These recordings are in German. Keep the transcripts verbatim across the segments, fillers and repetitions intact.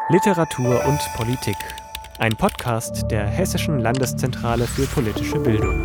Literatur und Politik. Ein Podcast der Hessischen Landeszentrale für politische Bildung.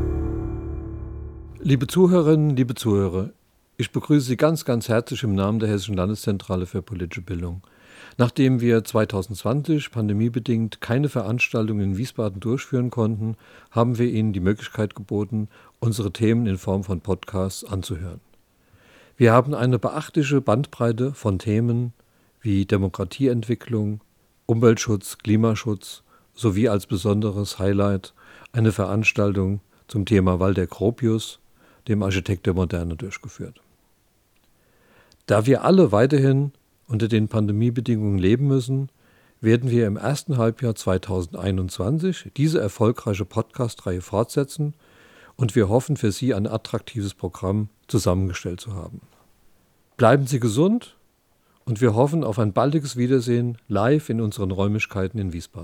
Liebe Zuhörerinnen, liebe Zuhörer, ich begrüße Sie ganz, ganz herzlich im Namen der Hessischen Landeszentrale für politische Bildung. Nachdem wir zwanzig zwanzig pandemiebedingt keine Veranstaltungen in Wiesbaden durchführen konnten, haben wir Ihnen die Möglichkeit geboten, unsere Themen in Form von Podcasts anzuhören. Wir haben eine beachtliche Bandbreite von Themen wie Demokratieentwicklung, Umweltschutz, Klimaschutz sowie als besonderes Highlight eine Veranstaltung zum Thema Walter Gropius, dem Architekt der Moderne, durchgeführt. Da wir alle weiterhin unter den Pandemiebedingungen leben müssen, werden wir im ersten Halbjahr zwanzig einundzwanzig diese erfolgreiche Podcast-Reihe fortsetzen und wir hoffen, für Sie ein attraktives Programm zusammengestellt zu haben. Bleiben Sie gesund und wir hoffen auf ein baldiges Wiedersehen live in unseren Räumlichkeiten in Wiesbaden.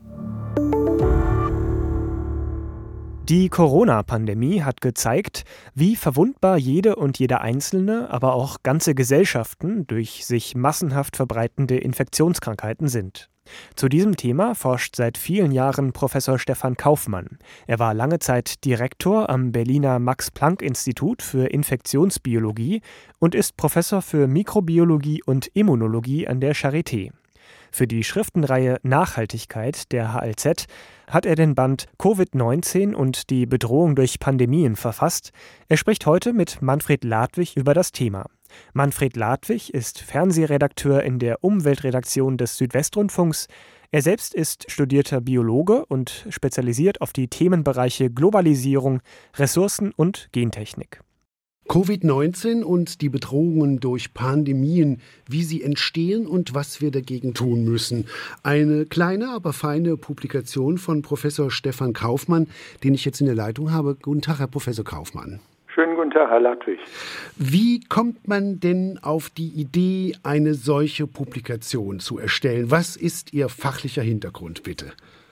Die Corona-Pandemie hat gezeigt, wie verwundbar jede und jeder Einzelne, aber auch ganze Gesellschaften durch sich massenhaft verbreitende Infektionskrankheiten sind. Zu diesem Thema forscht seit vielen Jahren Professor Stefan Kaufmann. Er war lange Zeit Direktor am Berliner Max-Planck-Institut für Infektionsbiologie und ist Professor für Mikrobiologie und Immunologie an der Charité. Für die Schriftenreihe Nachhaltigkeit der H L Z hat er den Band Covid neunzehn und die Bedrohung durch Pandemien verfasst. Er spricht heute mit Manfred Ladwig über das Thema. Manfred Ladwig ist Fernsehredakteur in der Umweltredaktion des Südwestrundfunks. Er selbst ist studierter Biologe und spezialisiert auf die Themenbereiche Globalisierung, Ressourcen und Gentechnik. Covid neunzehn und die Bedrohungen durch Pandemien, wie sie entstehen und was wir dagegen tun müssen. Eine kleine, aber feine Publikation von Professor Stefan Kaufmann, den ich jetzt in der Leitung habe. Guten Tag, Herr Professor Kaufmann. Schönen guten Tag, Herr Ladwig. Wie kommt man denn auf die Idee, eine solche Publikation zu erstellen? Was ist Ihr fachlicher Hintergrund, bitte?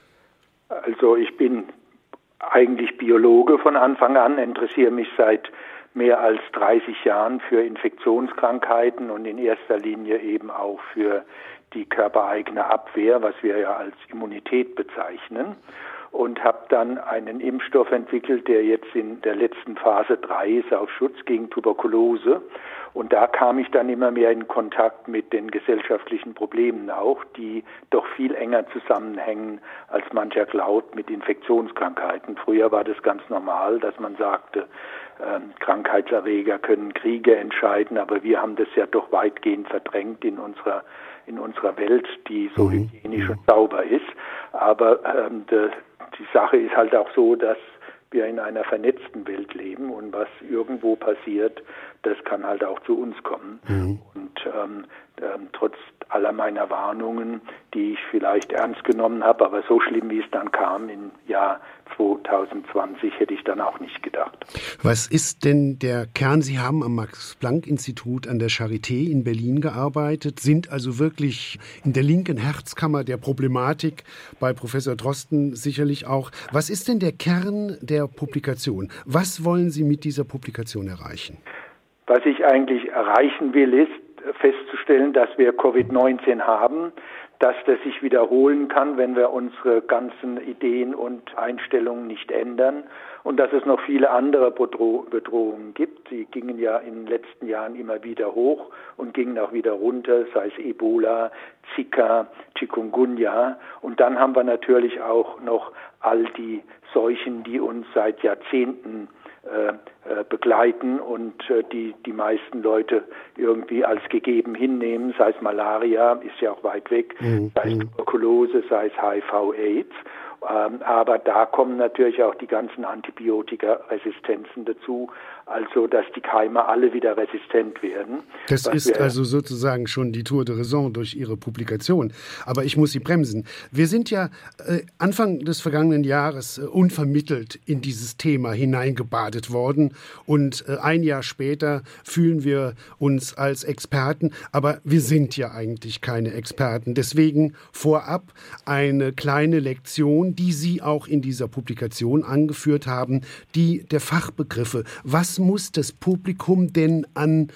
Also ich bin eigentlich Biologe von Anfang an, interessiere mich seit mehr als dreißig Jahren für Infektionskrankheiten und in erster Linie eben auch für die körpereigene Abwehr, was wir ja als Immunität bezeichnen. Und habe dann einen Impfstoff entwickelt, der jetzt in der letzten Phase drei ist, auf Schutz gegen Tuberkulose. Und da kam ich dann immer mehr in Kontakt mit den gesellschaftlichen Problemen auch, die doch viel enger zusammenhängen, als mancher glaubt, mit Infektionskrankheiten. Früher war das ganz normal, dass man sagte, äh, Krankheitserreger können Kriege entscheiden, aber wir haben das ja doch weitgehend verdrängt in unserer in unserer Welt, die so mhm. hygienisch und sauber ist. Aber ähm, de, die Sache ist halt auch so, dass wir in einer vernetzten Welt leben und was irgendwo passiert, das kann halt auch zu uns kommen. Mhm. Und ähm, ähm, trotz aller meiner Warnungen, die ich vielleicht ernst genommen habe, aber so schlimm, wie es dann kam im Jahr zwanzig zwanzig, hätte ich dann auch nicht gedacht. Was ist denn der Kern? Sie haben am Max-Planck-Institut an der Charité in Berlin gearbeitet, sind also wirklich in der linken Herzkammer der Problematik, bei Professor Drosten sicherlich auch. Was ist denn der Kern der Publikation? Was wollen Sie mit dieser Publikation erreichen? Was ich eigentlich erreichen will, ist festzustellen, dass wir Covid neunzehn haben, dass das sich wiederholen kann, wenn wir unsere ganzen Ideen und Einstellungen nicht ändern und dass es noch viele andere Bedro- Bedrohungen gibt. Sie gingen ja in den letzten Jahren immer wieder hoch und gingen auch wieder runter, sei es Ebola, Zika, Chikungunya. Und dann haben wir natürlich auch noch all die Seuchen, die uns seit Jahrzehnten Äh, äh, begleiten und äh, die die meisten Leute irgendwie als gegeben hinnehmen, sei es Malaria, ist ja auch weit weg, mhm. sei es Tuberkulose, sei es H I V AIDS. Ähm, aber da kommen natürlich auch die ganzen Antibiotika-Resistenzen dazu, also dass die Keime alle wieder resistent werden. Das ist also sozusagen schon die Tour de Raison durch Ihre Publikation. Aber ich muss Sie bremsen. Wir sind ja äh, Anfang des vergangenen Jahres äh, unvermittelt in dieses Thema hineingebadet worden und äh, ein Jahr später fühlen wir uns als Experten, aber wir sind ja eigentlich keine Experten. Deswegen vorab eine kleine Lektion, die Sie auch in dieser Publikation angeführt haben, die der Fachbegriffe. Was muss das Publikum denn an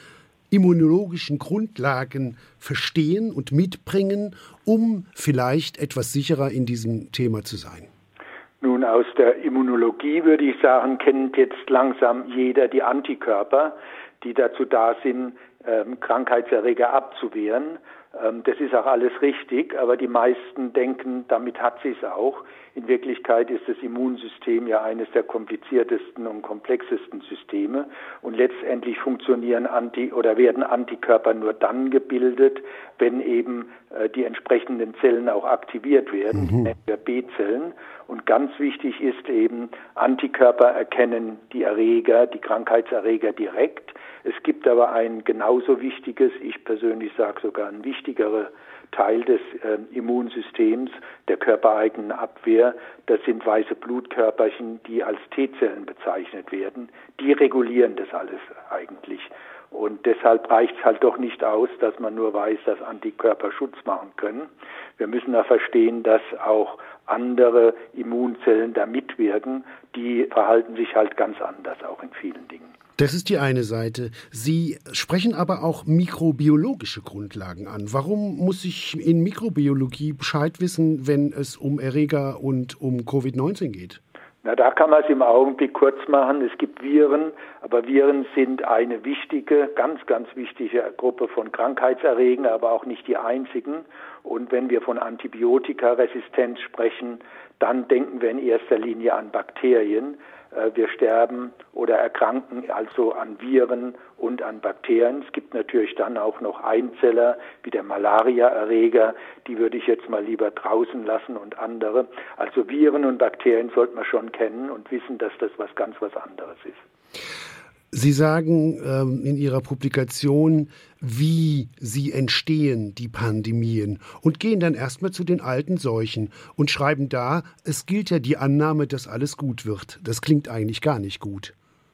immunologischen Grundlagen verstehen und mitbringen, um vielleicht etwas sicherer in diesem Thema zu sein? Nun, aus der Immunologie würde ich sagen, kennt jetzt langsam jeder die Antikörper, die dazu da sind, ähm, Krankheitserreger abzuwehren. Ähm, das ist auch alles richtig, aber die meisten denken, damit hat sie es auch. In Wirklichkeit ist das Immunsystem ja eines der kompliziertesten und komplexesten Systeme und letztendlich funktionieren Anti- oder werden Antikörper nur dann gebildet, wenn eben äh, die entsprechenden Zellen auch aktiviert werden, mhm. die nennen wir B-Zellen. Und ganz wichtig ist eben, Antikörper erkennen die Erreger, die Krankheitserreger direkt. Es gibt aber ein genauso wichtiges, ich persönlich sage sogar ein wichtigerer Teil des äh, Immunsystems, der körpereigenen Abwehr. Das sind weiße Blutkörperchen, die als T-Zellen bezeichnet werden. Die regulieren das alles eigentlich. Und deshalb reicht es halt doch nicht aus, dass man nur weiß, dass Antikörper Schutz machen können. Wir müssen da verstehen, dass auch andere Immunzellen da mitwirken. Die verhalten sich halt ganz anders, auch in vielen Dingen. Das ist die eine Seite. Sie sprechen aber auch mikrobiologische Grundlagen an. Warum muss ich in Mikrobiologie Bescheid wissen, wenn es um Erreger und um Covid neunzehn geht? Na, da kann man es im Augenblick kurz machen. Es gibt Viren, aber Viren sind eine wichtige, ganz, ganz wichtige Gruppe von Krankheitserregern, aber auch nicht die einzigen. Und wenn wir von Antibiotikaresistenz sprechen, dann denken wir in erster Linie an Bakterien. Wir sterben oder erkranken also an Viren und an Bakterien. Es gibt natürlich dann auch noch Einzeller wie der Malaria-Erreger, die würde ich jetzt mal lieber draußen lassen und andere. Also Viren und Bakterien sollte man schon kennen und wissen, dass das was ganz was anderes ist. Sie sagen ähm, in Ihrer Publikation, wie sie entstehen, die Pandemien, und gehen dann erstmal zu den alten Seuchen und schreiben da, es gilt ja die Annahme, dass alles gut wird. Das klingt eigentlich gar nicht gut.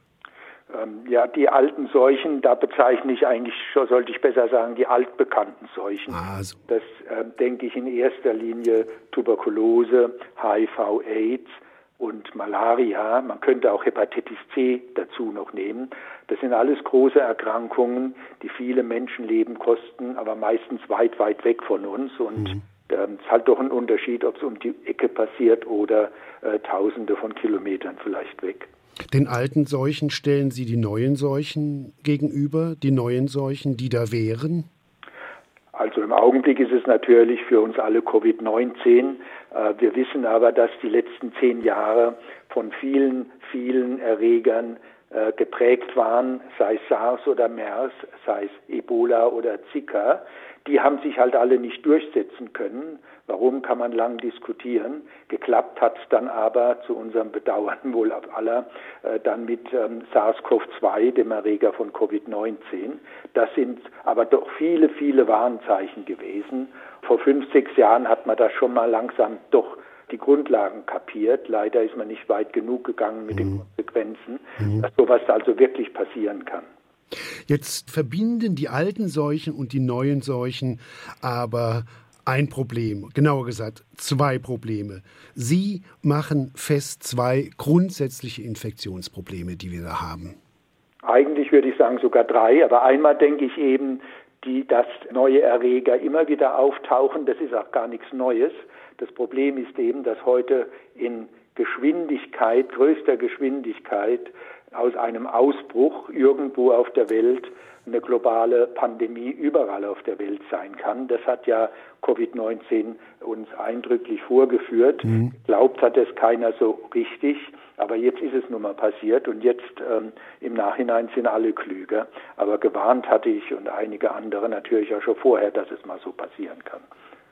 Ähm, ja, die alten Seuchen, da bezeichne ich eigentlich, sollte ich besser sagen, die altbekannten Seuchen. Ah, so. Das äh, denke ich in erster Linie Tuberkulose, H I V, AIDS und Malaria. Man könnte auch Hepatitis C dazu noch nehmen. Das sind alles große Erkrankungen, die viele Menschenleben kosten, aber meistens weit, weit weg von uns. Und mhm. äh, es ist halt doch ein Unterschied, ob es um die Ecke passiert oder äh, Tausende von Kilometern vielleicht weg. Den alten Seuchen stellen Sie die neuen Seuchen gegenüber, die neuen Seuchen, die da wären? Also im Augenblick ist es natürlich für uns alle Covid neunzehn. Wir wissen aber, dass die letzten zehn Jahre von vielen, vielen Erregern geprägt waren, sei es SARS oder MERS, sei es Ebola oder Zika. Die haben sich halt alle nicht durchsetzen können. Warum, kann man lang diskutieren. Geklappt hat es dann aber zu unserem Bedauern wohl auf aller äh, dann mit ähm, SARS-C o V zwei, dem Erreger von Covid neunzehn. Das sind aber doch viele, viele Warnzeichen gewesen. Vor fünf, sechs Jahren hat man da schon mal langsam doch die Grundlagen kapiert. Leider ist man nicht weit genug gegangen mit mhm. den Konsequenzen, mhm. dass sowas also wirklich passieren kann. Jetzt verbinden die alten Seuchen und die neuen Seuchen aber ein Problem, genauer gesagt zwei Probleme. Sie machen fest zwei grundsätzliche Infektionsprobleme, die wir da haben. Eigentlich würde ich sagen sogar drei, aber einmal denke ich eben, die, dass neue Erreger immer wieder auftauchen, das ist auch gar nichts Neues. Das Problem ist eben, dass heute in Geschwindigkeit, größter Geschwindigkeit, aus einem Ausbruch irgendwo auf der Welt eine globale Pandemie überall auf der Welt sein kann. Das hat ja Covid neunzehn uns eindrücklich vorgeführt. Mhm. Glaubt hat es keiner so richtig, aber jetzt ist es nun mal passiert und jetzt ähm, im Nachhinein sind alle klüger. Aber gewarnt hatte ich und einige andere natürlich auch schon vorher, dass es mal so passieren kann.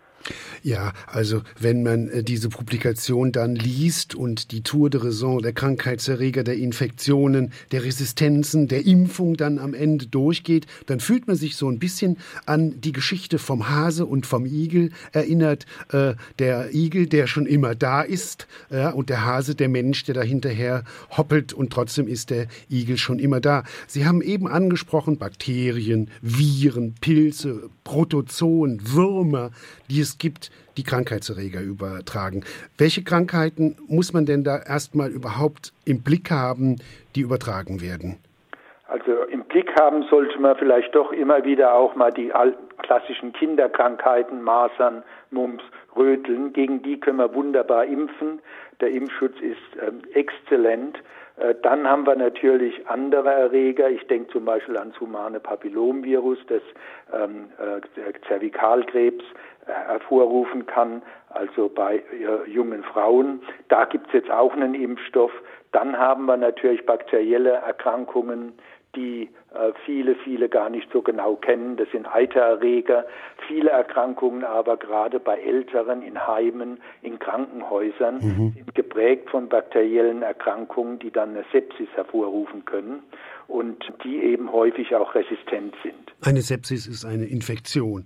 Ja, also wenn man äh, diese Publikation dann liest und die Tour de Raison der Krankheitserreger, der Infektionen, der Resistenzen, der Impfung dann am Ende durchgeht, dann fühlt man sich so ein bisschen an die Geschichte vom Hase und vom Igel erinnert. Äh, der Igel, der schon immer da ist, ja, und der Hase, der Mensch, der da hinterher hoppelt, und trotzdem ist der Igel schon immer da. Sie haben eben angesprochen, Bakterien, Viren, Pilze, Protozoen, Würmer, die es gibt, die Krankheitserreger übertragen. Welche Krankheiten muss man denn da erstmal überhaupt im Blick haben, die übertragen werden? Also im Blick haben sollte man vielleicht doch immer wieder auch mal die klassischen Kinderkrankheiten, Masern, Mumps, Röteln, gegen die können wir wunderbar impfen. Der Impfschutz ist ähm, exzellent. Äh, dann haben wir natürlich andere Erreger. Ich denke zum Beispiel ans humane Papillomvirus, das ähm, äh, Zervikalkrebs äh, hervorrufen kann, also bei äh, jungen Frauen. Da gibt es jetzt auch einen Impfstoff. Dann haben wir natürlich bakterielle Erkrankungen, die äh, viele, viele gar nicht so genau kennen. Das sind Eitererreger. Viele Erkrankungen aber gerade bei Älteren in Heimen, in Krankenhäusern mhm. sind geprägt von bakteriellen Erkrankungen, die dann eine Sepsis hervorrufen können und die eben häufig auch resistent sind. Eine Sepsis ist eine Infektion.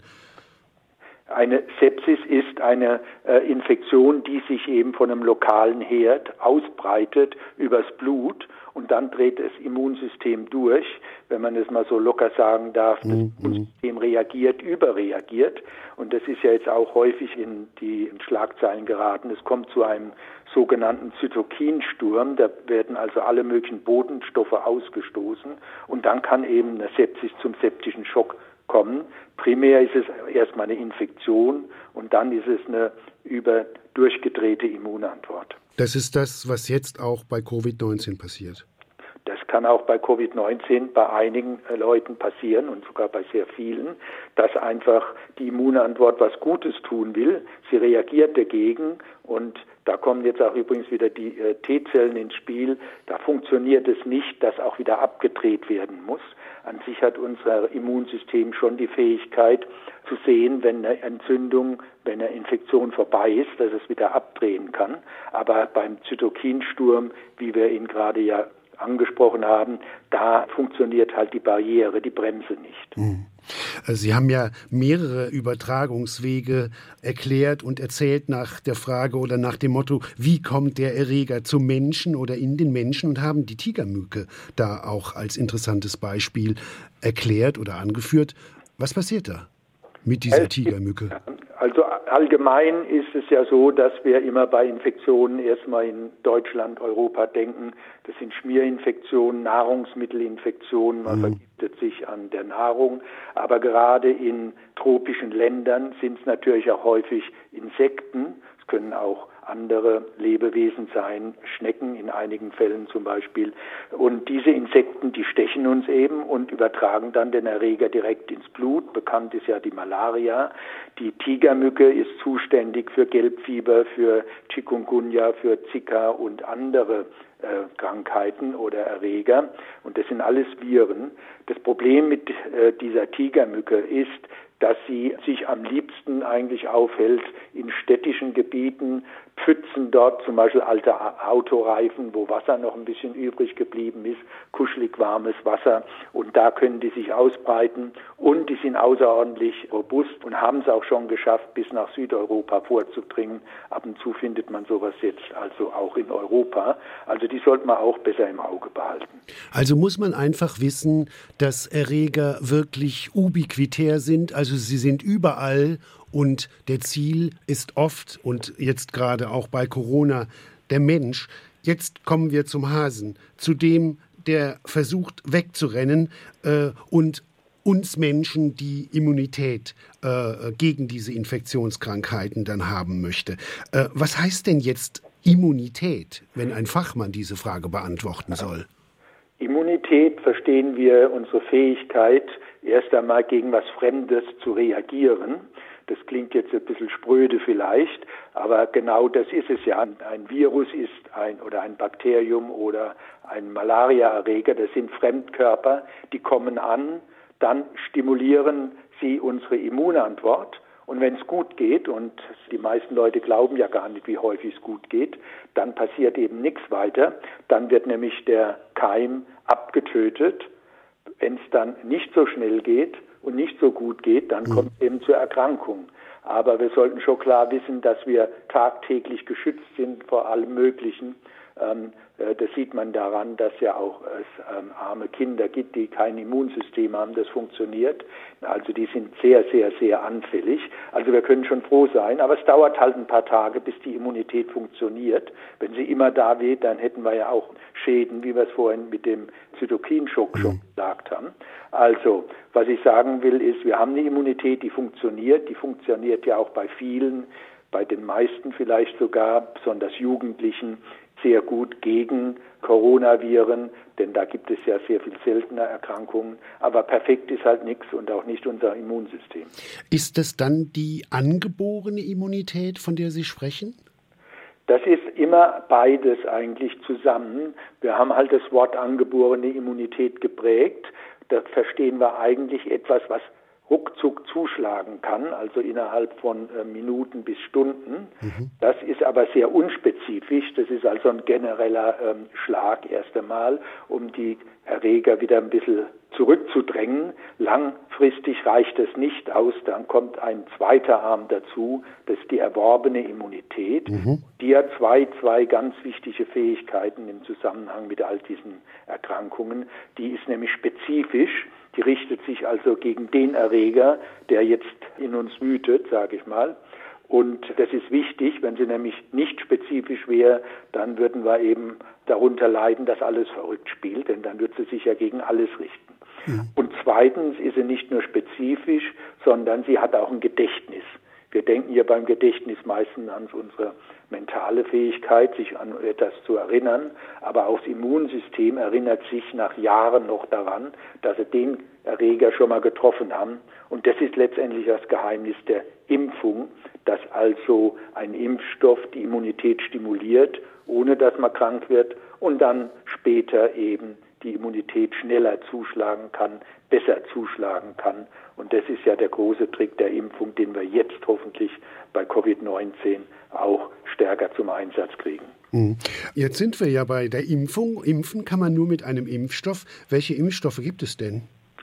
Eine Sepsis ist eine äh, Infektion, die sich eben von einem lokalen Herd ausbreitet übers Blut und dann dreht das Immunsystem durch, wenn man es mal so locker sagen darf. Das mhm. Immunsystem reagiert, überreagiert und das ist ja jetzt auch häufig in die Schlagzeilen geraten. Es kommt zu einem sogenannten Zytokinsturm, da werden also alle möglichen Botenstoffe ausgestoßen und dann kann eben eine Sepsis zum septischen Schock kommen. Primär ist es erstmal eine Infektion und dann ist es eine über durchgedrehte Immunantwort. Das ist das, was jetzt auch bei Covid neunzehn passiert. Das kann auch bei Covid neunzehn bei einigen Leuten passieren und sogar bei sehr vielen, dass einfach die Immunantwort was Gutes tun will. Sie reagiert dagegen und da kommen jetzt auch übrigens wieder die äh, T-Zellen ins Spiel. Da funktioniert es nicht, dass auch wieder abgedreht werden muss. An sich hat unser Immunsystem schon die Fähigkeit zu sehen, wenn eine Entzündung, wenn eine Infektion vorbei ist, dass es wieder abdrehen kann. Aber beim Zytokinsturm, wie wir ihn gerade ja angesprochen haben, da funktioniert halt die Barriere, die Bremse nicht. Mhm. Sie haben ja mehrere Übertragungswege erklärt und erzählt nach der Frage oder nach dem Motto, wie kommt der Erreger zum Menschen oder in den Menschen und haben die Tigermücke da auch als interessantes Beispiel erklärt oder angeführt. Was passiert da mit dieser Tigermücke? Also allgemein ist es ja so, dass wir immer bei Infektionen erstmal in Deutschland, Europa denken, das sind Schmierinfektionen, Nahrungsmittelinfektionen, man mhm. vergiftet sich an der Nahrung. Aber gerade in tropischen Ländern sind es natürlich auch häufig Insekten. Es können auch andere Lebewesen sein, Schnecken in einigen Fällen zum Beispiel. Und diese Insekten, die stechen uns eben und übertragen dann den Erreger direkt ins Blut. Bekannt ist ja die Malaria. Die Tigermücke ist zuständig für Gelbfieber, für Chikungunya, für Zika und andere äh, Krankheiten oder Erreger. Und das sind alles Viren. Das Problem mit äh, dieser Tigermücke ist, dass sie sich am liebsten eigentlich aufhält in städtischen Gebieten, Pfützen dort, zum Beispiel alte Autoreifen, wo Wasser noch ein bisschen übrig geblieben ist, kuschelig warmes Wasser, und da können die sich ausbreiten und die sind außerordentlich robust und haben es auch schon geschafft, bis nach Südeuropa vorzudringen. Ab und zu findet man sowas jetzt also auch in Europa. Also die sollte man auch besser im Auge behalten. Also muss man einfach wissen, dass Erreger wirklich ubiquitär sind, also sie sind überall. Und der Ziel ist oft, und jetzt gerade auch bei Corona, der Mensch. Jetzt kommen wir zum Hasen, zu dem, der versucht wegzurennen äh, und uns Menschen die Immunität äh, gegen diese Infektionskrankheiten dann haben möchte. Äh, was heißt denn jetzt Immunität, wenn ein Fachmann diese Frage beantworten soll? Immunität verstehen wir unsere Fähigkeit, erst einmal gegen was Fremdes zu reagieren. Das klingt jetzt ein bisschen spröde vielleicht, aber genau das ist es ja. Ein Virus ist ein oder ein Bakterium oder ein Malariaerreger, das sind Fremdkörper, die kommen an, dann stimulieren sie unsere Immunantwort. Und wenn es gut geht, und die meisten Leute glauben ja gar nicht, wie häufig es gut geht, dann passiert eben nichts weiter. Dann wird nämlich der Keim abgetötet. Wenn es dann nicht so schnell geht und nicht so gut geht, dann kommt es eben zur Erkrankung. Aber wir sollten schon klar wissen, dass wir tagtäglich geschützt sind vor allem Möglichen, Ähm, äh, das sieht man daran, dass ja auch es ähm, arme Kinder gibt, die kein Immunsystem haben, das funktioniert. Also die sind sehr, sehr, sehr anfällig. Also wir können schon froh sein, aber es dauert halt ein paar Tage, bis die Immunität funktioniert. Wenn sie immer da wäre, dann hätten wir ja auch Schäden, wie wir es vorhin mit dem Zytokinschock schon gesagt haben. Also, was ich sagen will, ist, wir haben eine Immunität, die funktioniert. Die funktioniert ja auch bei vielen, bei den meisten vielleicht sogar, besonders Jugendlichen, sehr gut gegen Coronaviren, denn da gibt es ja sehr viel seltener Erkrankungen. Aber perfekt ist halt nichts und auch nicht unser Immunsystem. Ist das dann die angeborene Immunität, von der Sie sprechen? Das ist immer beides eigentlich zusammen. Wir haben halt das Wort angeborene Immunität geprägt. Da verstehen wir eigentlich etwas, was ruckzuck zuschlagen kann, also innerhalb von äh, Minuten bis Stunden. Mhm. Das ist aber sehr unspezifisch. Das ist also ein genereller ähm, Schlag erst einmal, um die Erreger wieder ein bisschen zurückzudrängen. Langfristig reicht es nicht aus. Dann kommt ein zweiter Arm dazu, das ist die erworbene Immunität. Mhm. Die hat zwei, zwei ganz wichtige Fähigkeiten im Zusammenhang mit all diesen Erkrankungen. Die ist nämlich spezifisch. Die richtet sich also gegen den Erreger, der jetzt in uns wütet, sage ich mal. Und das ist wichtig, wenn sie nämlich nicht spezifisch wäre, dann würden wir eben darunter leiden, dass alles verrückt spielt, denn dann wird sie sich ja gegen alles richten. Ja. Und zweitens ist sie nicht nur spezifisch, sondern sie hat auch ein Gedächtnis. Wir denken ja beim Gedächtnis meistens an unsere mentale Fähigkeit, sich an etwas zu erinnern, aber auch das Immunsystem erinnert sich nach Jahren noch daran, dass sie den Erreger schon mal getroffen haben. Und das ist letztendlich das Geheimnis der Impfung, dass also ein Impfstoff die Immunität stimuliert, ohne dass man krank wird und dann später eben die Immunität schneller zuschlagen kann, besser zuschlagen kann. Und das ist ja der große Trick der Impfung, den wir jetzt hoffentlich bei Covid neunzehn auch stärker zum Einsatz kriegen. Jetzt sind wir ja bei der Impfung. Impfen kann man nur mit einem Impfstoff. Welche Impfstoffe gibt es denn?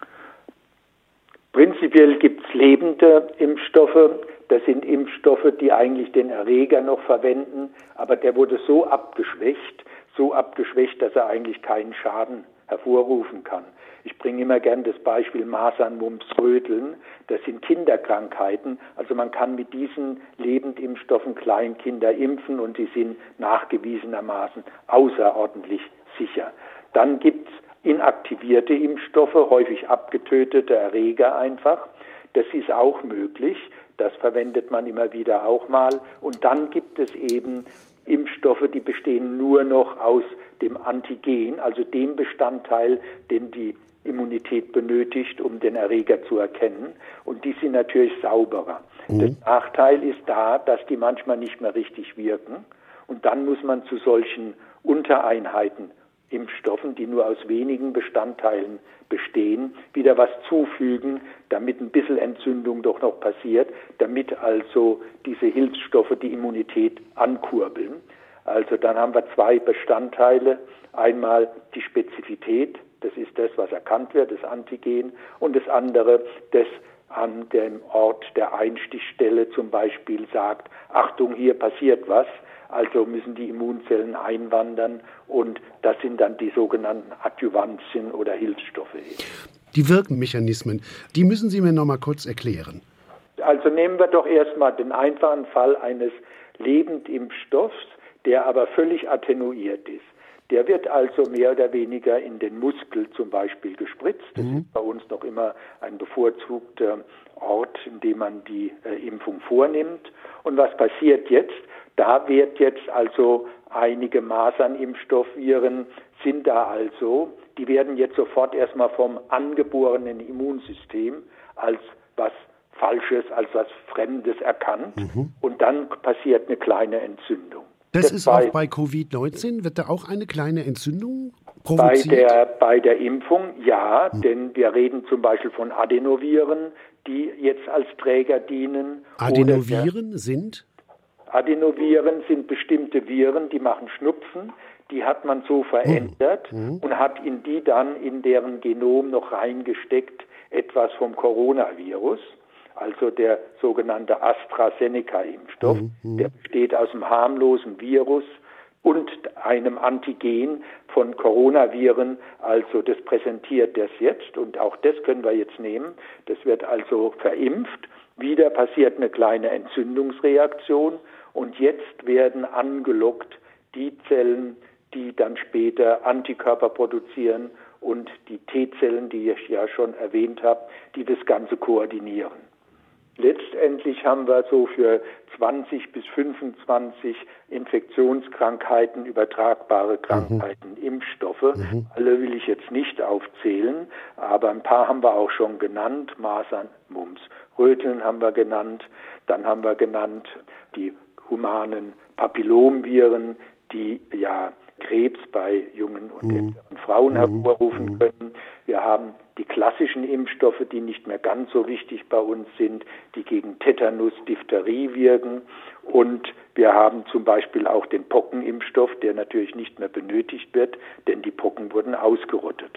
Prinzipiell gibt es lebende Impfstoffe. Das sind Impfstoffe, die eigentlich den Erreger noch verwenden, aber der wurde so abgeschwächt, so abgeschwächt, dass er eigentlich keinen Schaden hervorrufen kann. Ich bringe immer gern das Beispiel Masern, Mumps, Röteln. Das sind Kinderkrankheiten. Also man kann mit diesen Lebendimpfstoffen Kleinkinder impfen und die sind nachgewiesenermaßen außerordentlich sicher. Dann gibt es inaktivierte Impfstoffe, häufig abgetötete Erreger einfach. Das ist auch möglich. Das verwendet man immer wieder auch mal. Und dann gibt es eben Impfstoffe, die bestehen nur noch aus dem Antigen, also dem Bestandteil, den die Immunität benötigt, um den Erreger zu erkennen. Und die sind natürlich sauberer. Mhm. Der Nachteil ist da, dass die manchmal nicht mehr richtig wirken. Und dann muss man zu solchen Untereinheiten Impfstoffen, die nur aus wenigen Bestandteilen bestehen, wieder was zufügen, damit ein bisschen Entzündung doch noch passiert, damit also diese Hilfsstoffe die Immunität ankurbeln. Also dann haben wir zwei Bestandteile. Einmal die Spezifität, das ist das, was erkannt wird, das Antigen, und das andere, das an dem Ort der Einstichstelle zum Beispiel sagt, Achtung, hier passiert was. Also müssen die Immunzellen einwandern und das sind dann die sogenannten Adjuvantien oder Hilfsstoffe. Die Wirkmechanismen, die müssen Sie mir noch mal kurz erklären. Also nehmen wir doch erstmal den einfachen Fall eines Lebendimpfstoffs, der aber völlig attenuiert ist. Der wird also mehr oder weniger in den Muskel zum Beispiel gespritzt. Das mhm. ist bei uns noch immer ein bevorzugter Ort, in dem man die äh, Impfung vornimmt. Und was passiert jetzt? Da wird jetzt also einige Masernimpfstoffviren sind da also, die werden jetzt sofort erstmal vom angeborenen Immunsystem als was Falsches, als was Fremdes erkannt mhm. und dann passiert eine kleine Entzündung. Das, das ist bei, auch bei Covid neunzehn, wird da auch eine kleine Entzündung provoziert? Bei der, bei der Impfung, ja, hm. denn wir reden zum Beispiel von Adenoviren, die jetzt als Träger dienen. Adenoviren der, sind? Adenoviren sind bestimmte Viren, die machen Schnupfen, die hat man so verändert hm. und hat in die dann in deren Genom noch reingesteckt etwas vom Coronavirus. Also der sogenannte AstraZeneca-Impfstoff, mhm. der besteht aus einem harmlosen Virus, und einem Antigen von Coronaviren. Also das präsentiert das jetzt und auch das können wir jetzt nehmen. Das wird also verimpft. Wieder passiert eine kleine Entzündungsreaktion und jetzt werden angelockt die Zellen, die dann später Antikörper produzieren und die T-Zellen, die ich ja schon erwähnt habe, die das Ganze koordinieren. Letztendlich haben wir so für zwanzig bis fünfundzwanzig Infektionskrankheiten, übertragbare Krankheiten, mhm. Impfstoffe. Mhm. Alle will ich jetzt nicht aufzählen, aber ein paar haben wir auch schon genannt. Masern, Mumps, Röteln haben wir genannt. Dann haben wir genannt die humanen Papillomviren, die ja Krebs bei jungen und älteren Frauen hervorrufen können. Wir haben die klassischen Impfstoffe, die nicht mehr ganz so wichtig bei uns sind, die gegen Tetanus, Diphtherie wirken. Und wir haben zum Beispiel auch den Pockenimpfstoff, der natürlich nicht mehr benötigt wird, denn die Pocken wurden ausgerottet.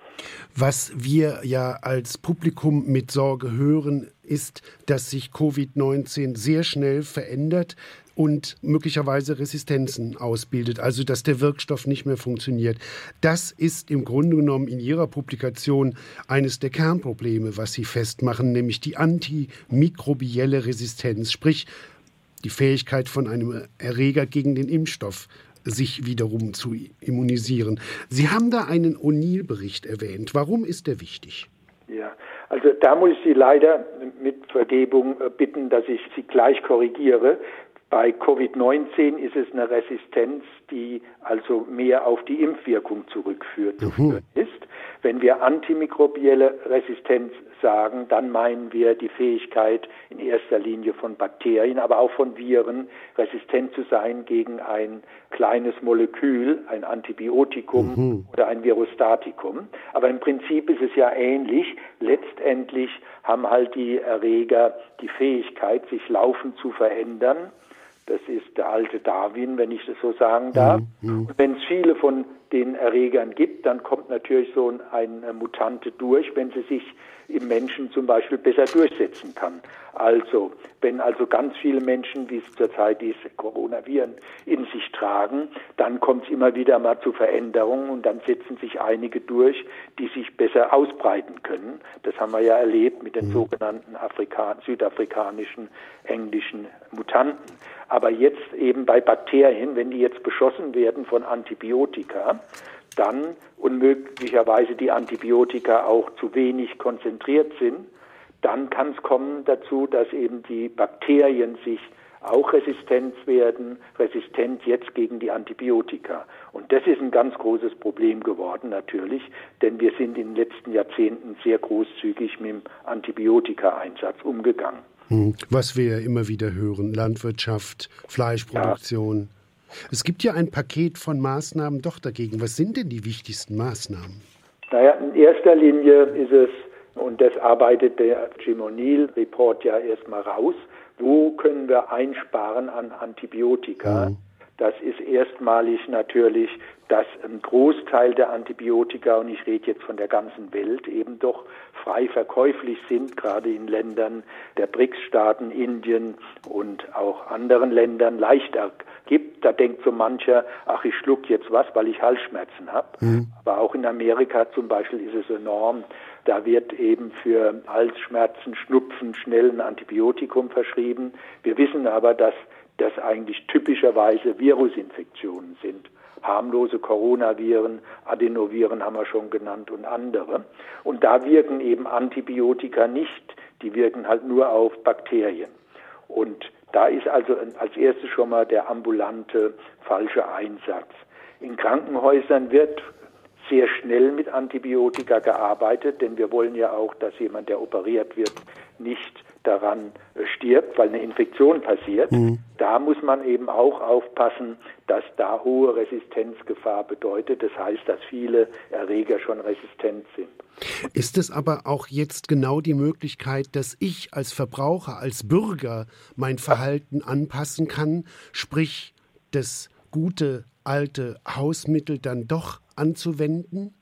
Was wir ja als Publikum mit Sorge hören, ist, dass sich Covid neunzehn sehr schnell verändert und möglicherweise Resistenzen ausbildet, also dass der Wirkstoff nicht mehr funktioniert. Das ist im Grunde genommen in Ihrer Publikation eines der Kernprobleme, was Sie festmachen, nämlich die antimikrobielle Resistenz, sprich die Fähigkeit von einem Erreger gegen den Impfstoff, sich wiederum zu immunisieren. Sie haben da einen O'Neill-Bericht erwähnt. Warum ist der wichtig? Ja, also da muss ich Sie leider mit Vergebung bitten, dass ich Sie gleich korrigiere. Bei Covid neunzehn ist es eine Resistenz, die also mehr auf die Impfwirkung zurückführt mhm. ist. Wenn wir antimikrobielle Resistenz sagen, dann meinen wir die Fähigkeit in erster Linie von Bakterien, aber auch von Viren, resistent zu sein gegen ein kleines Molekül, ein Antibiotikum mhm. oder ein Virostatikum. Aber im Prinzip ist es ja ähnlich. Letztendlich haben halt die Erreger die Fähigkeit, sich laufend zu verändern. Das ist der alte Darwin, wenn ich das so sagen darf. Mhm. Und wenn es viele von den Erregern gibt, dann kommt natürlich so eine Mutante durch, wenn sie sich im Menschen zum Beispiel besser durchsetzen kann. Also, wenn also ganz viele Menschen, wie es zurzeit diese Coronaviren in sich tragen, dann kommt es immer wieder mal zu Veränderungen und dann setzen sich einige durch, die sich besser ausbreiten können. Das haben wir ja erlebt mit den mhm. sogenannten Afrika- südafrikanischen, englischen Mutanten. Aber jetzt eben bei Bakterien, wenn die jetzt beschossen werden von Antibiotika, dann und möglicherweise die Antibiotika auch zu wenig konzentriert sind, dann kann es kommen dazu, dass eben die Bakterien sich auch resistent werden, resistent jetzt gegen die Antibiotika. Und das ist ein ganz großes Problem geworden natürlich, denn wir sind in den letzten Jahrzehnten sehr großzügig mit dem Antibiotika-Einsatz umgegangen. Was wir immer wieder hören, Landwirtschaft, Fleischproduktion. Ja. Es gibt ja ein Paket von Maßnahmen doch dagegen. Was sind denn die wichtigsten Maßnahmen? Naja, in erster Linie ist es, und das arbeitet der Jim O'Neill-Report ja erstmal raus, wo können wir einsparen an Antibiotika? Mhm. Das ist erstmalig natürlich, dass ein Großteil der Antibiotika, und ich rede jetzt von der ganzen Welt, eben doch frei verkäuflich sind, gerade in Ländern der B R I C S-Staaten, Indien und auch anderen Ländern leichter gibt. Da denkt so mancher, ach, ich schluck jetzt was, weil ich Halsschmerzen habe. Mhm. Aber auch in Amerika zum Beispiel ist es enorm. Da wird eben für Halsschmerzen, Schnupfen schnell ein Antibiotikum verschrieben. Wir wissen aber, dass das eigentlich typischerweise Virusinfektionen sind. Harmlose Coronaviren, Adenoviren haben wir schon genannt und andere. Und da wirken eben Antibiotika nicht, die wirken halt nur auf Bakterien. Und da ist also als erstes schon mal der ambulante falsche Einsatz. In Krankenhäusern wird sehr schnell mit Antibiotika gearbeitet, denn wir wollen ja auch, dass jemand, der operiert wird, nicht daran stirbt, weil eine Infektion passiert. Mhm. Da muss man eben auch aufpassen, dass da hohe Resistenzgefahr bedeutet. Das heißt, dass viele Erreger schon resistent sind. Ist es aber auch jetzt genau die Möglichkeit, dass ich als Verbraucher, als Bürger mein Verhalten anpassen kann, sprich das gute alte Hausmittel dann doch anzuwenden?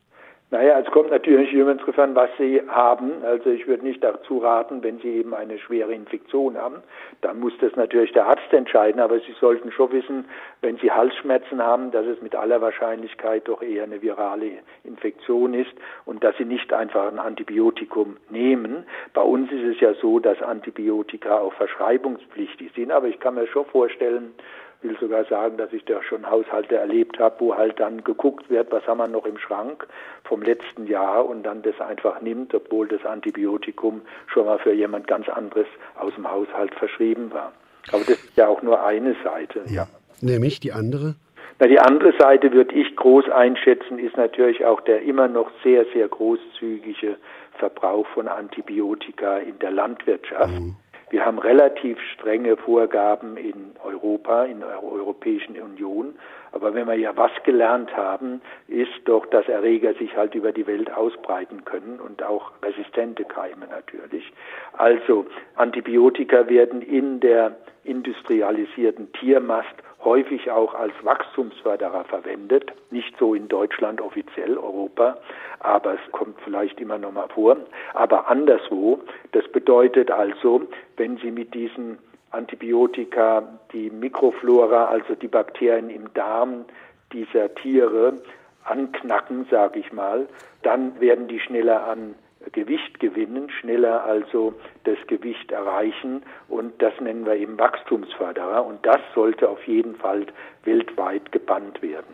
Naja, es kommt natürlich immer darauf an, was Sie haben. Also ich würde nicht dazu raten, wenn Sie eben eine schwere Infektion haben, dann muss das natürlich der Arzt entscheiden. Aber Sie sollten schon wissen, wenn Sie Halsschmerzen haben, dass es mit aller Wahrscheinlichkeit doch eher eine virale Infektion ist und dass Sie nicht einfach ein Antibiotikum nehmen. Bei uns ist es ja so, dass Antibiotika auch verschreibungspflichtig sind. Aber ich kann mir schon vorstellen, ich will sogar sagen, dass ich da schon Haushalte erlebt habe, wo halt dann geguckt wird, was haben wir noch im Schrank vom letzten Jahr und dann das einfach nimmt, obwohl das Antibiotikum schon mal für jemand ganz anderes aus dem Haushalt verschrieben war. Aber das ist ja auch nur eine Seite. Ja. Nämlich die andere? Na, die andere Seite würde ich groß einschätzen, ist natürlich auch der immer noch sehr, sehr großzügige Verbrauch von Antibiotika in der Landwirtschaft. Mhm. Wir haben relativ strenge Vorgaben in Europa, in der Europäischen Union. Aber wenn wir ja was gelernt haben, ist doch, dass Erreger sich halt über die Welt ausbreiten können und auch resistente Keime natürlich. Also Antibiotika werden in der industrialisierten Tiermast häufig auch als Wachstumsförderer verwendet. Nicht so in Deutschland offiziell, Europa, aber es kommt vielleicht immer noch mal vor. Aber anderswo, das bedeutet also, wenn Sie mit diesen Antibiotika die Mikroflora, also die Bakterien im Darm dieser Tiere anknacken, sage ich mal, dann werden die schneller an Gewicht gewinnen, schneller also das Gewicht erreichen und das nennen wir eben Wachstumsförderer und das sollte auf jeden Fall weltweit gebannt werden.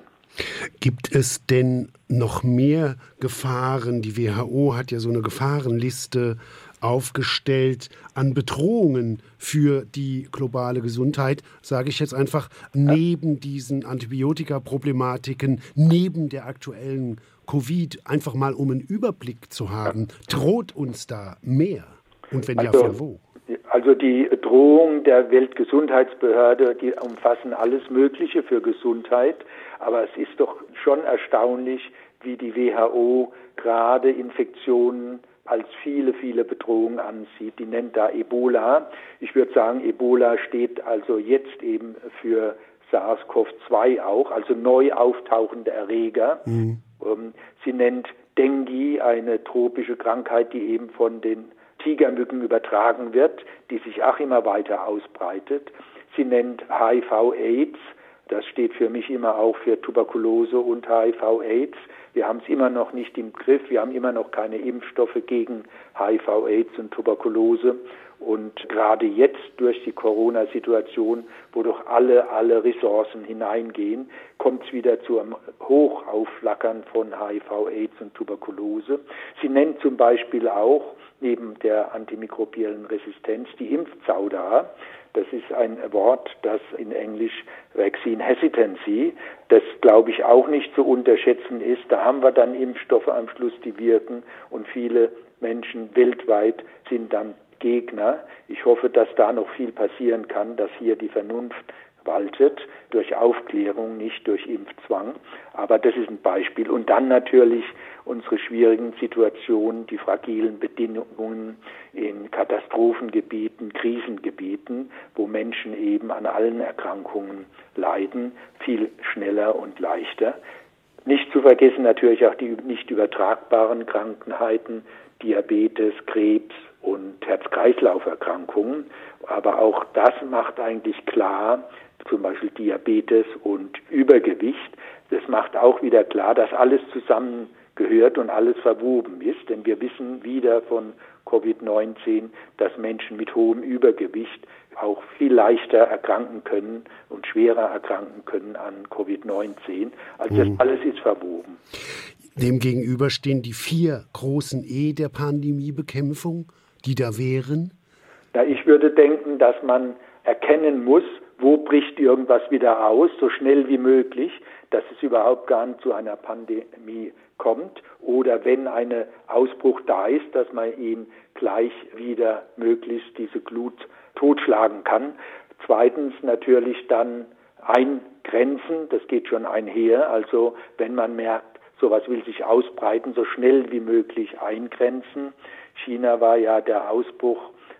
Gibt es denn noch mehr Gefahren? Die W H O hat ja so eine Gefahrenliste aufgestellt an Bedrohungen für die globale Gesundheit, sage ich jetzt einfach, neben diesen Antibiotika-Problematiken, neben der aktuellen Covid, einfach mal um einen Überblick zu haben. Droht uns da mehr? Und wenn also, ja, für wo? Also die Drohungen der Weltgesundheitsbehörde, die umfassen alles Mögliche für Gesundheit, aber es ist doch schon erstaunlich, wie die W H O gerade Infektionen als viele, viele Bedrohungen ansieht. Die nennt da Ebola. Ich würde sagen, Ebola steht also jetzt eben für SARS-CoV zwei auch, also neu auftauchende Erreger. Mhm. Sie nennt Dengue, eine tropische Krankheit, die eben von den Tigermücken übertragen wird, die sich auch immer weiter ausbreitet. Sie nennt H I V-Aids, das steht für mich immer auch für Tuberkulose und H I V-Aids. Wir haben es immer noch nicht im Griff, wir haben immer noch keine Impfstoffe gegen H I V-Aids und Tuberkulose. Und gerade jetzt durch die Corona-Situation, wo doch alle, alle Ressourcen hineingehen, kommt es wieder zu einem Hochaufflackern von H I V-Aids und Tuberkulose. Sie nennt zum Beispiel auch neben der antimikrobiellen Resistenz die Impfzaudera. Das ist ein Wort, das in Englisch Vaccine Hesitancy, das glaube ich auch nicht zu unterschätzen ist. Da haben wir dann Impfstoffe am Schluss, die wirken und viele Menschen weltweit sind dann Gegner. Ich hoffe, dass da noch viel passieren kann, dass hier die Vernunft waltet, durch Aufklärung, nicht durch Impfzwang. Aber das ist ein Beispiel. Und dann natürlich unsere schwierigen Situationen, die fragilen Bedingungen in Katastrophengebieten, Krisengebieten, wo Menschen eben an allen Erkrankungen leiden, viel schneller und leichter. Nicht zu vergessen natürlich auch die nicht übertragbaren Krankheiten, Diabetes, Krebs und Herz-Kreislauf-Erkrankungen. Aber auch das macht eigentlich klar, zum Beispiel Diabetes und Übergewicht. Das macht auch wieder klar, dass alles zusammengehört und alles verwoben ist. Denn wir wissen wieder von Covid neunzehn, dass Menschen mit hohem Übergewicht auch viel leichter erkranken können und schwerer erkranken können an Covid neunzehn. Also das alles ist verwoben. Demgegenüber stehen die vier großen E der Pandemiebekämpfung, die da wären? Ja, ich würde denken, dass man erkennen muss, wo bricht irgendwas wieder aus, so schnell wie möglich, dass es überhaupt gar nicht zu einer Pandemie kommt. Oder wenn ein Ausbruch da ist, dass man ihn gleich wieder möglichst diese Glut totschlagen kann. Zweitens natürlich dann eingrenzen, das geht schon einher. Also wenn man merkt, sowas will sich ausbreiten, so schnell wie möglich eingrenzen. China war ja der Ausbruch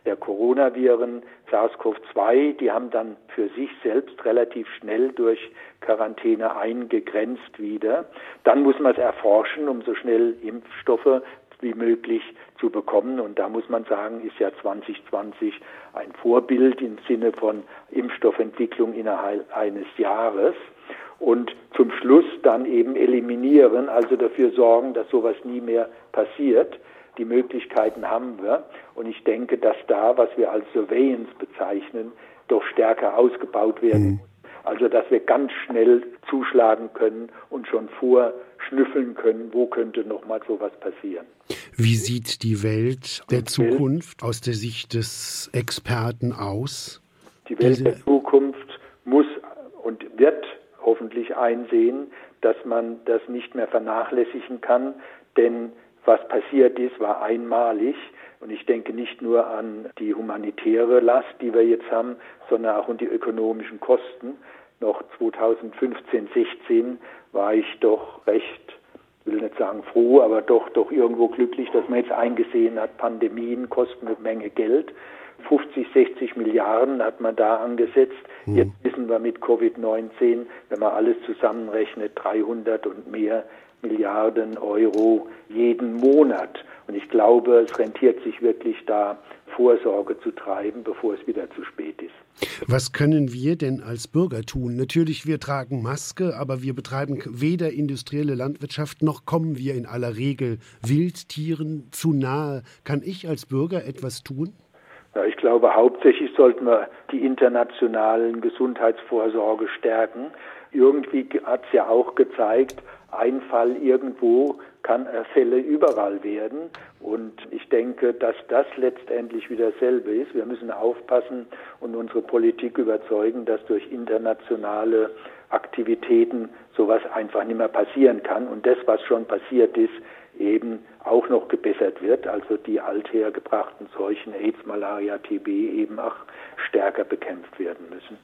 der Coronaviren, SARS-C o V zwei, die haben dann für sich selbst relativ schnell durch Quarantäne eingegrenzt wieder. Dann muss man es erforschen, um so schnell Impfstoffe wie möglich zu bekommen. Und da muss man sagen, ist ja zwanzig zwanzig ein Vorbild im Sinne von Impfstoffentwicklung innerhalb eines Jahres. Und zum Schluss dann eben eliminieren, also dafür sorgen, dass sowas nie mehr passiert. Die Möglichkeiten haben wir. Und ich denke, dass da, was wir als Surveillance bezeichnen, doch stärker ausgebaut werden muss. Mhm. Also, dass wir ganz schnell zuschlagen können und schon vorschnüffeln können, wo könnte noch mal sowas passieren. Wie sieht die Welt der Zukunft aus der Sicht des Experten aus? Die Welt Diese der Zukunft muss und wird hoffentlich einsehen, dass man das nicht mehr vernachlässigen kann, denn was passiert ist, war einmalig. Und ich denke nicht nur an die humanitäre Last, die wir jetzt haben, sondern auch an die ökonomischen Kosten. Noch zweitausendfünfzehn, sechzehn war ich doch recht, will nicht sagen froh, aber doch, doch irgendwo glücklich, dass man jetzt eingesehen hat, Pandemien kosten eine Menge Geld. fünfzig, sechzig Milliarden hat man da angesetzt. Mhm. Jetzt wissen wir mit Covid neunzehn, wenn man alles zusammenrechnet, dreihundert und mehr Milliarden Euro jeden Monat. Und ich glaube, es rentiert sich wirklich da, Vorsorge zu treiben, bevor es wieder zu spät ist. Was können wir denn als Bürger tun? Natürlich, wir tragen Maske, aber wir betreiben weder industrielle Landwirtschaft, noch kommen wir in aller Regel Wildtieren zu nahe. Kann ich als Bürger etwas tun? Ja, ich glaube, hauptsächlich sollten wir die internationalen Gesundheitsvorsorge stärken. Irgendwie hat es ja auch gezeigt, ein Fall irgendwo kann Fälle überall werden. Und ich denke, dass das letztendlich wieder dasselbe ist. Wir müssen aufpassen und unsere Politik überzeugen, dass durch internationale Aktivitäten sowas einfach nicht mehr passieren kann. Und das, was schon passiert ist, eben auch noch gebessert wird. Also die althergebrachten Seuchen, AIDS, Malaria, T B eben auch stärker bekämpft werden müssen.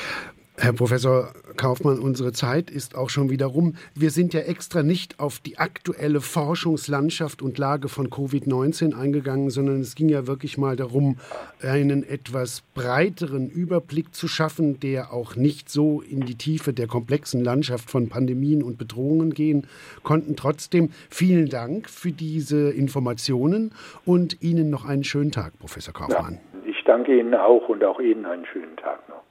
Herr Professor Kaufmann, unsere Zeit ist auch schon wieder rum. Wir sind ja extra nicht auf die aktuelle Forschungslandschaft und Lage von Covid neunzehn eingegangen, sondern es ging ja wirklich mal darum, einen etwas breiteren Überblick zu schaffen, der auch nicht so in die Tiefe der komplexen Landschaft von Pandemien und Bedrohungen gehen konnten. Trotzdem vielen Dank für diese Informationen und Ihnen noch einen schönen Tag, Professor Kaufmann. Ja, ich danke Ihnen auch und auch Ihnen einen schönen Tag noch.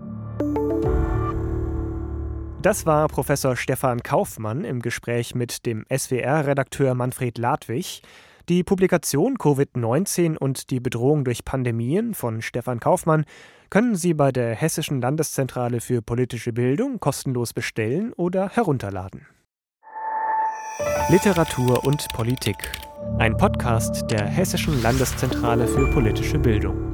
Das war Professor Stefan Kaufmann im Gespräch mit dem S W R-Redakteur Manfred Ladwig. Die Publikation Covid neunzehn und die Bedrohung durch Pandemien von Stefan Kaufmann können Sie bei der Hessischen Landeszentrale für politische Bildung kostenlos bestellen oder herunterladen. Literatur und Politik. Ein Podcast der Hessischen Landeszentrale für politische Bildung.